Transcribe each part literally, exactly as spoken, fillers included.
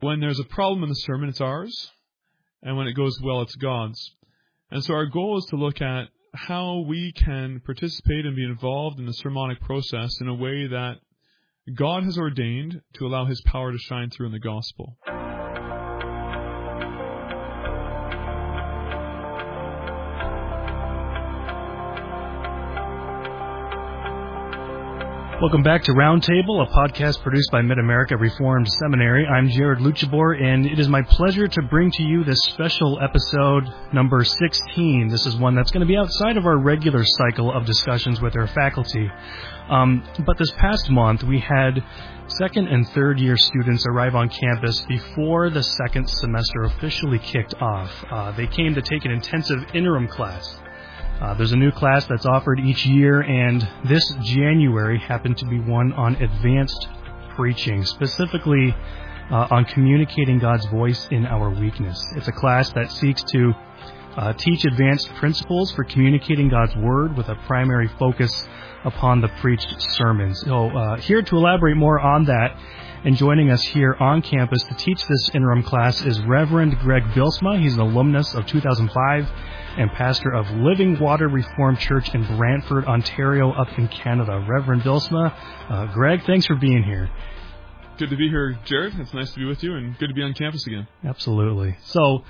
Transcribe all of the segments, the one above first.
When there's a problem in the sermon, it's ours, and when it goes well, it's God's. And so our goal is to look at how we can participate and be involved in the sermonic process in a way that God has ordained to allow His power to shine through in the gospel. Welcome back to Roundtable, a podcast produced by Mid-America Reformed Seminary. I'm Jared Luchabor, and it is my pleasure to bring to you this special episode number sixteen. This is one that's going to be outside of our regular cycle of discussions with our faculty. Um, but this past month, we had second and third year students arrive on campus before the second semester officially kicked off. Uh, they came to take an intensive interim class. Uh, there's a new class that's offered each year, and this January happened to be one on advanced preaching, specifically uh, on communicating God's voice in our weakness. It's a class that seeks to uh, teach advanced principles for communicating God's Word with a primary focus upon the preached sermons. So uh, here to elaborate more on that, and joining us here on campus to teach this interim class is Reverend Greg Bylsma. He's an alumnus of two thousand five and pastor of Living Water Reformed Church in Brantford, Ontario, up in Canada. Reverend Bylsma, uh, Greg, thanks for being here. Good to be here, Jared. It's nice to be with you, and good to be on campus again. Absolutely. So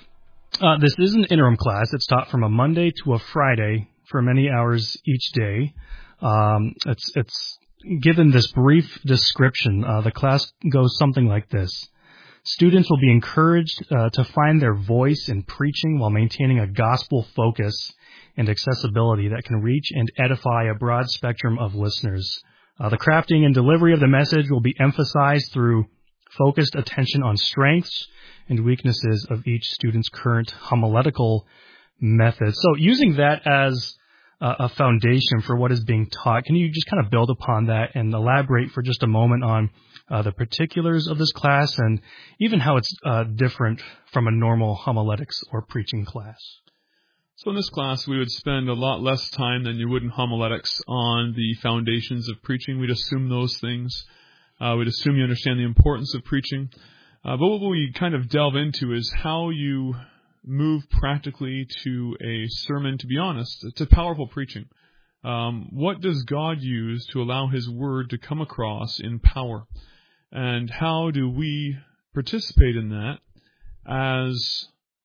uh, this is an interim class. It's taught from a Monday to a Friday for many hours each day. Um, it's it's given this brief description. Uh, the class goes something like this. Students will be encouraged uh, to find their voice in preaching while maintaining a gospel focus and accessibility that can reach and edify a broad spectrum of listeners. Uh, the crafting and delivery of the message will be emphasized through focused attention on strengths and weaknesses of each student's current homiletical method. So using that as a foundation for what is being taught, can you just kind of build upon that and elaborate for just a moment on uh, the particulars of this class and even how it's uh, different from a normal homiletics or preaching class? So in this class, we would spend a lot less time than you would in homiletics on the foundations of preaching. We'd assume those things. Uh, we'd assume you understand the importance of preaching. Uh, but what we kind of delve into is how you move practically to a sermon. To be honest, it's a powerful preaching. Um, what does God use to allow His Word to come across in power? And how do we participate in that as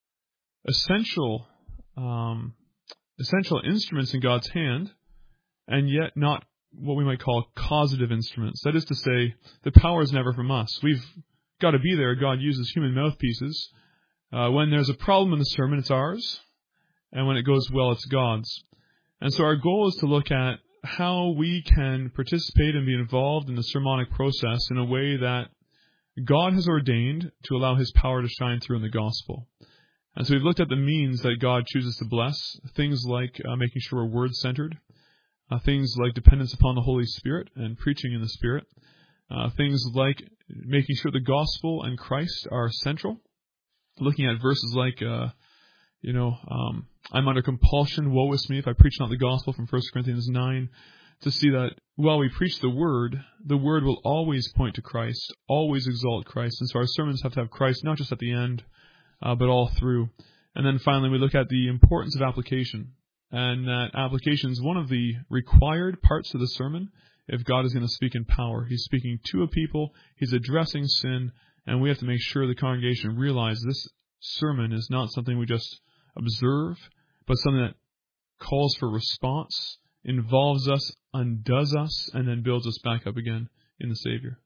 essential, um, essential instruments in God's hand, and yet not what we might call causative instruments? That is to say, the power is never from us. We've got to be there. God uses human mouthpieces. Uh, when there's a problem in the sermon, it's ours, and when it goes well, it's God's. And so our goal is to look at how we can participate and be involved in the sermonic process in a way that God has ordained to allow His power to shine through in the gospel. And so we've looked at the means that God chooses to bless, things like uh, making sure we're word-centered, uh, things like dependence upon the Holy Spirit and preaching in the Spirit, uh, things like making sure the gospel and Christ are central. Looking at verses like, uh, you know, um, I'm under compulsion, woe is me if I preach not the gospel from First Corinthians nine, to see that while we preach the Word, the Word will always point to Christ, always exalt Christ. And so our sermons have to have Christ not just at the end, uh, but all through. And then finally we look at the importance of application. And that application is one of the required parts of the sermon if God is going to speak in power. He's speaking to a people, He's addressing sin, and we have to make sure the congregation realizes this sermon is not something we just observe, but something that calls for response, involves us, undoes us, and then builds us back up again in the Savior.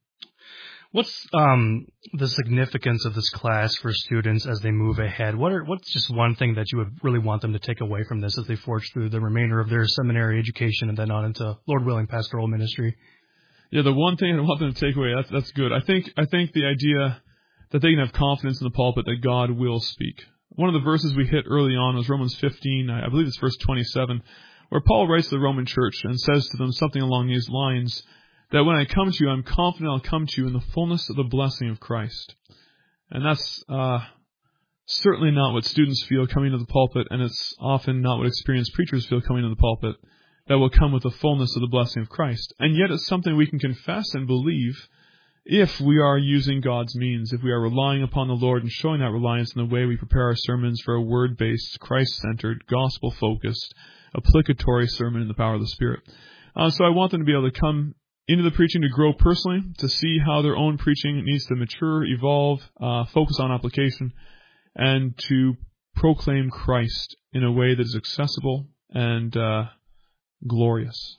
What's um, the significance of this class for students as they move ahead? What are what's just one thing that you would really want them to take away from this as they forge through the remainder of their seminary education and then on into, Lord willing, pastoral ministry? Yeah, the one thing I want them to take away, that's, that's good. I think I think the idea that they can have confidence in the pulpit that God will speak. One of the verses we hit early on was Romans fifteen, I believe it's verse twenty-seven, where Paul writes to the Roman church and says to them something along these lines, that when I come to you, I'm confident I'll come to you in the fullness of the blessing of Christ. And that's uh, certainly not what students feel coming to the pulpit, and it's often not what experienced preachers feel coming to the pulpit, that will come with the fullness of the blessing of Christ. And yet it's something we can confess and believe if we are using God's means, if we are relying upon the Lord and showing that reliance in the way we prepare our sermons for a word-based, Christ-centered, gospel-focused, applicatory sermon in the power of the Spirit. Uh, so I want them to be able to come into the preaching to grow personally, to see how their own preaching needs to mature, evolve, uh, focus on application, and to proclaim Christ in a way that is accessible and uh, glorious.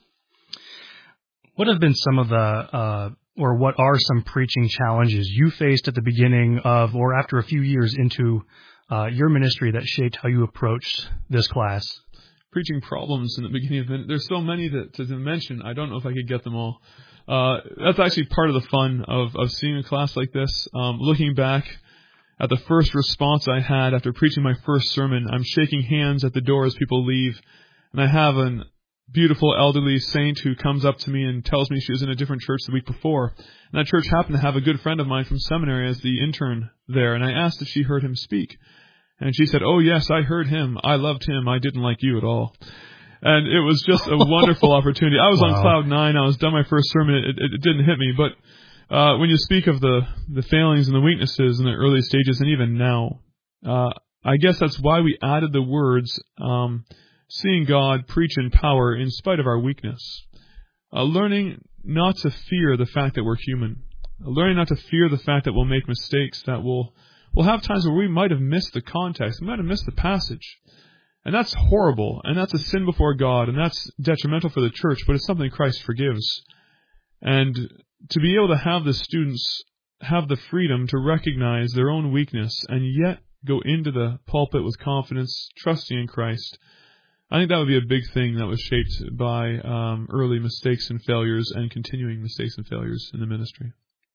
What have been some of the, uh, or what are some preaching challenges you faced at the beginning of, or after a few years into uh, your ministry that shaped how you approached this class? Preaching problems in the beginning of it. There's so many that, to, to mention. I don't know if I could get them all. Uh, that's actually part of the fun of, of seeing a class like this. Um, looking back at the first response I had after preaching my first sermon, I'm shaking hands at the door as people leave, and I have a beautiful elderly saint who comes up to me and tells me she was in a different church the week before. And that church happened to have a good friend of mine from seminary as the intern there, and I asked if she heard him speak. And she said, "Oh, yes, I heard him. I loved him. I didn't like you at all." And it was just a wonderful opportunity. I was wow. on cloud nine. I was done my first sermon. It, it, it didn't hit me. But uh, when you speak of the, the failings and the weaknesses in the early stages and even now, uh, I guess that's why we added the words, um, seeing God preach in power in spite of our weakness. Uh, learning not to fear the fact that we're human. Uh, learning not to fear the fact that we'll make mistakes, that we'll We'll have times where we might have missed the context, we might have missed the passage. And that's horrible, and that's a sin before God, and that's detrimental for the church, but it's something Christ forgives. And to be able to have the students have the freedom to recognize their own weakness and yet go into the pulpit with confidence, trusting in Christ, I think that would be a big thing that was shaped by um, early mistakes and failures and continuing mistakes and failures in the ministry.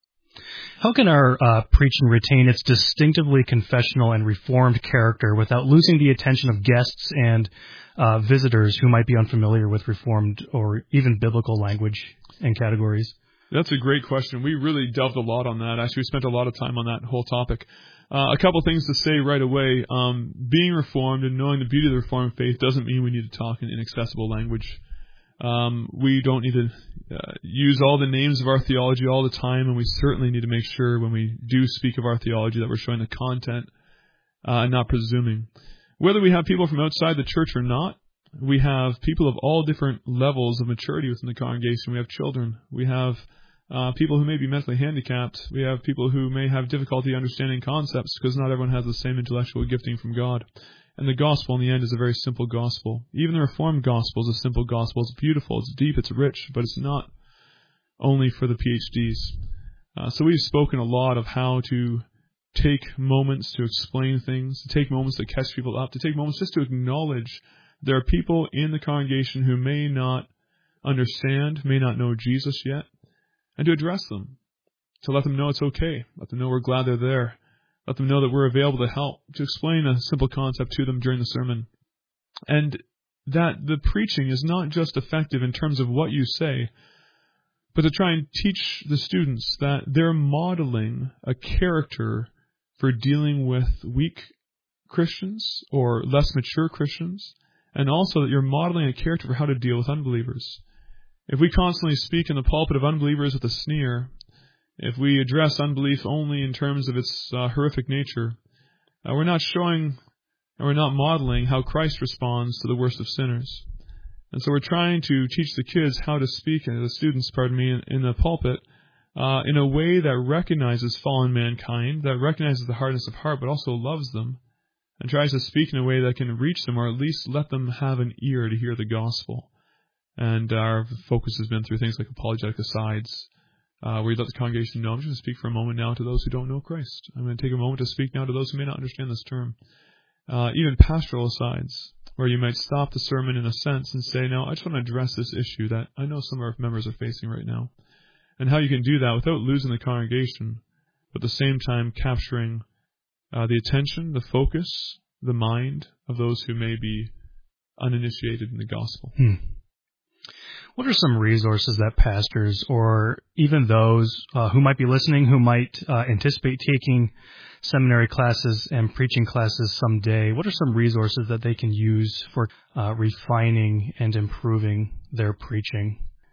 How can our uh, preaching retain its distinctively confessional and reformed character without losing the attention of guests and uh, visitors who might be unfamiliar with reformed or even biblical language and categories? That's a great question. We really delved a lot on that. Actually, we spent a lot of time on that whole topic. Uh, a couple things to say right away. Um, being reformed and knowing the beauty of the Reformed faith doesn't mean we need to talk in inaccessible language. Um, we don't need to uh, use all the names of our theology all the time, and we certainly need to make sure when we do speak of our theology that we're showing the content uh, and not presuming. Whether we have people from outside the church or not, we have people of all different levels of maturity within the congregation. We have children. We have uh, people who may be mentally handicapped. We have people who may have difficulty understanding concepts because not everyone has the same intellectual gifting from God. And the gospel in the end is a very simple gospel. Even the Reformed gospel is a simple gospel. It's beautiful, it's deep, it's rich, but it's not only for the P H Ds. Uh, so we've spoken a lot of how to take moments to explain things, to take moments to catch people up, to take moments just to acknowledge there are people in the congregation who may not understand, may not know Jesus yet, and to address them, to let them know it's okay, let them know we're glad they're there. Let them know that we're available to help, to explain a simple concept to them during the sermon. And that the preaching is not just effective in terms of what you say, but to try and teach the students that they're modeling a character for dealing with weak Christians or less mature Christians, and also that you're modeling a character for how to deal with unbelievers. If we constantly speak in the pulpit of unbelievers with a sneer, if we address unbelief only in terms of its uh, horrific nature, uh, we're not showing, and we're not modeling how Christ responds to the worst of sinners. And so we're trying to teach the kids how to speak, and the students, pardon me, in, in the pulpit, uh, in a way that recognizes fallen mankind, that recognizes the hardness of heart, but also loves them, and tries to speak in a way that can reach them, or at least let them have an ear to hear the gospel. And our focus has been through things like apologetic asides, Uh, where you let the congregation know, I'm just going to speak for a moment now to those who don't know Christ. I'm going to take a moment to speak now to those who may not understand this term. Uh, even pastoral asides, where you might stop the sermon in a sense and say, now, I just want to address this issue that I know some of our members are facing right now. And how you can do that without losing the congregation, but at the same time capturing uh, the attention, the focus, the mind of those who may be uninitiated in the gospel. Hmm. What are some resources that pastors or even those uh, who might be listening, who might uh, anticipate taking seminary classes and preaching classes someday, what are some resources that they can use for uh, refining and improving their preaching?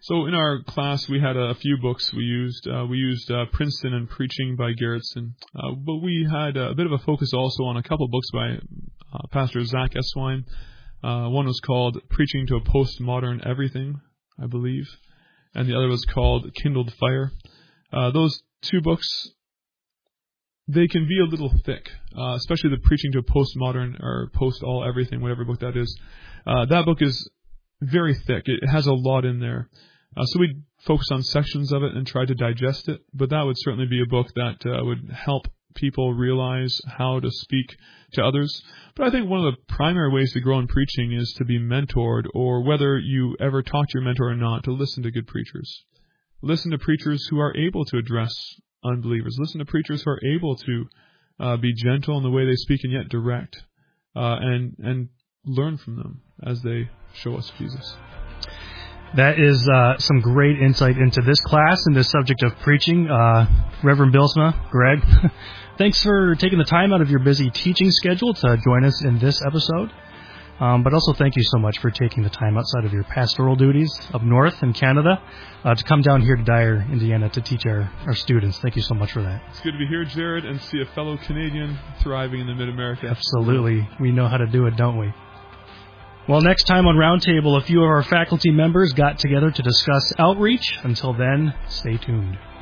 So in our class, we had a few books we used. Uh, we used uh, Princeton and Preaching by Gerritsen, uh, but we had a bit of a focus also on a couple books by uh, Pastor Zach Eswine. Uh, one was called Preaching to a Postmodern Everything, I believe, and the other was called Kindled Fire. Uh, those two books, they can be a little thick, uh, especially the Preaching to a Postmodern or Post All Everything, whatever book that is. Uh, that book is very thick. It has a lot in there. Uh, so we focus on sections of it and try to digest it, but that would certainly be a book that uh, would help people realize how to speak to others. But I think one of the primary ways to grow in preaching is to be mentored, or whether you ever talk to your mentor or not, to listen to good preachers. Listen to preachers who are able to address unbelievers. Listen to preachers who are able to uh, be gentle in the way they speak and yet direct, uh, and and learn from them as they show us Jesus. That is uh, some great insight into this class and this subject of preaching. Uh, Reverend Bylsma, Greg, thanks for taking the time out of your busy teaching schedule to join us in this episode. Um, but also thank you so much for taking the time outside of your pastoral duties up north in Canada uh, to come down here to Dyer, Indiana to teach our, our students. Thank you so much for that. It's good to be here, Jared, and see a fellow Canadian thriving in the Mid-America. Absolutely. We know how to do it, don't we? Well, next time on Roundtable, a few of our faculty members got together to discuss outreach. Until then, stay tuned.